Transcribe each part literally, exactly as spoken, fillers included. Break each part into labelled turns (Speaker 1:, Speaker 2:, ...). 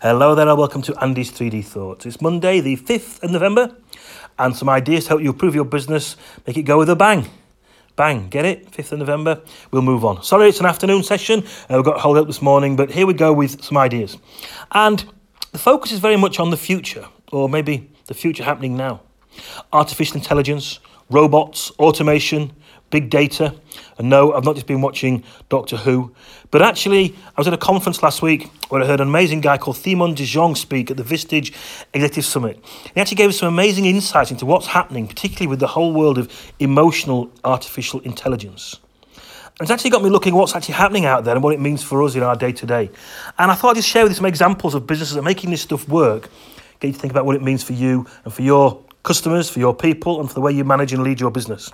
Speaker 1: Hello there and welcome to Andy's three D Thoughts. It's Monday the fifth of November and some ideas to help you improve your business, make it go with a bang. Bang, get it? fifth of November. We'll move on. Sorry, it's an afternoon session. Uh, we've got hold up this morning, but here we go with some ideas. And the focus is very much on the future, or maybe the future happening now. Artificial intelligence, robots, automation, big data. And no, I've not just been watching Doctor Who, but actually I was at a conference last week where I heard an amazing guy called Thimon de Jong speak at the Vistage Executive Summit. He actually gave us some amazing insights into what's happening, particularly with the whole world of emotional artificial intelligence. And it's actually got me looking at what's actually happening out there and what it means for us in our day-to-day. And I thought I'd just share with you some examples of businesses that are making this stuff work, get you to think about what it means for you and for your customers, for your people, and for the way you manage and lead your business.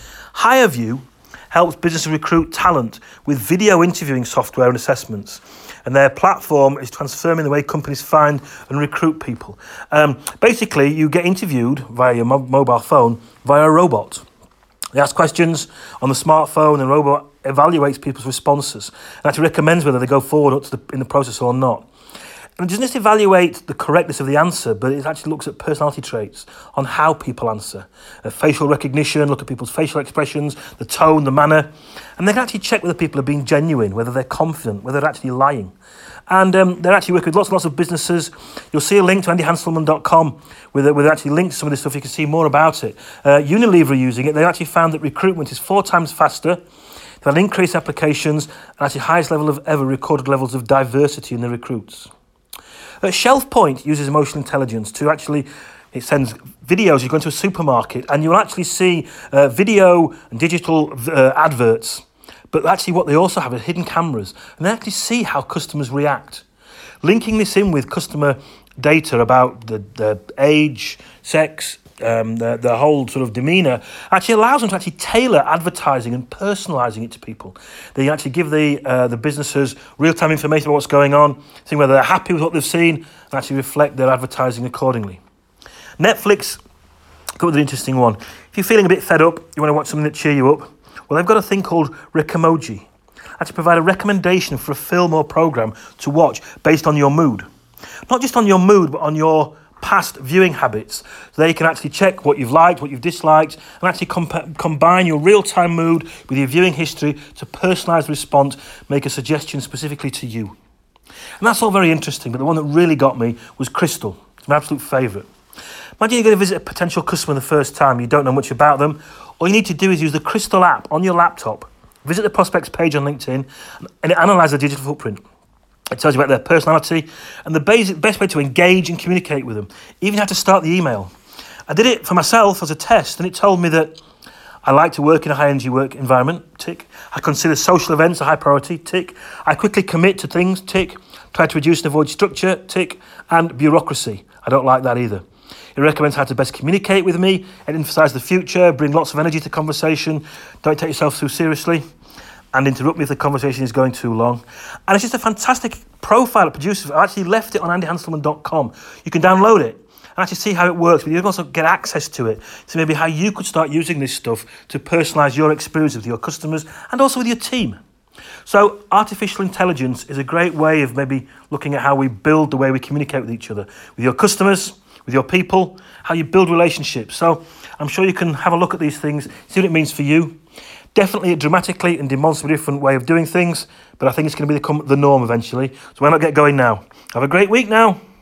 Speaker 1: HireVue helps businesses recruit talent with video interviewing software and assessments. And their platform is transforming the way companies find and recruit people. Um, basically, you get interviewed via your mo- mobile phone via a robot. They ask questions on the smartphone and the robot evaluates people's responses and actually recommends whether they go forward up to the, in the process or not. And it doesn't just evaluate the correctness of the answer, but it actually looks at personality traits on how people answer. Uh, facial recognition, look at people's facial expressions, the tone, the manner. And they can actually check whether people are being genuine, whether they're confident, whether they're actually lying. And um, they're actually working with lots and lots of businesses. You'll see a link to andy hanselman dot com with, with actually links to some of this stuff. You can see more about it. Uh, Unilever are using it. They actually found that recruitment is four times faster. They've had increased applications and actually highest level of ever recorded levels of diversity in the recruits. Uh, ShelfPoint uses emotional intelligence to actually, it sends videos. You go into a supermarket and you'll actually see uh, video and digital uh, adverts. But actually what they also have are hidden cameras. And they actually see how customers react. Linking this in with customer data about the, the age, sex, um, the, the whole sort of demeanour, actually allows them to actually tailor advertising and personalising it to people. They actually give the uh, the businesses real-time information about what's going on, seeing whether they're happy with what they've seen, and actually reflect their advertising accordingly. Netflix, got with an interesting one. If you're feeling a bit fed up, you want to watch something that cheer you up, well, they've got a thing called Recomoji. Actually provide a recommendation for a film or programme to watch based on your mood. Not just on your mood, but on your past viewing habits. So they can actually check what you've liked, what you've disliked, and actually comp- combine your real-time mood with your viewing history to personalise the response, make a suggestion specifically to you. And that's all very interesting, but the one that really got me was Crystal. It's my absolute favourite. Imagine you're going to visit a potential customer the first time, you don't know much about them. All you need to do is use the Crystal app on your laptop, visit the prospects page on LinkedIn, and it analyses their digital footprint. It tells you about their personality and the basic, best way to engage and communicate with them, even how to start the email. I did it for myself as a test, and it told me that I like to work in a high-energy work environment, tick. I consider social events a high priority, tick. I quickly commit to things, tick. Try to reduce and avoid structure, tick. And bureaucracy, I don't like that either. It recommends how to best communicate with me and emphasise the future, bring lots of energy to conversation, don't take yourself too seriously, and interrupt me if the conversation is going too long. And it's just a fantastic profile it produces. I actually left it on andy hanselman dot com. You can download it and actually see how it works, but you can also get access to it, to maybe how you could start using this stuff to personalise your experience with your customers and also with your team. So artificial intelligence is a great way of maybe looking at how we build the way we communicate with each other, with your customers, with your people, how you build relationships. So I'm sure you can have a look at these things, see what it means for you. Definitely a dramatically and demonstrably different way of doing things, but I think it's going to become the norm eventually. So why not get going now? Have a great week now.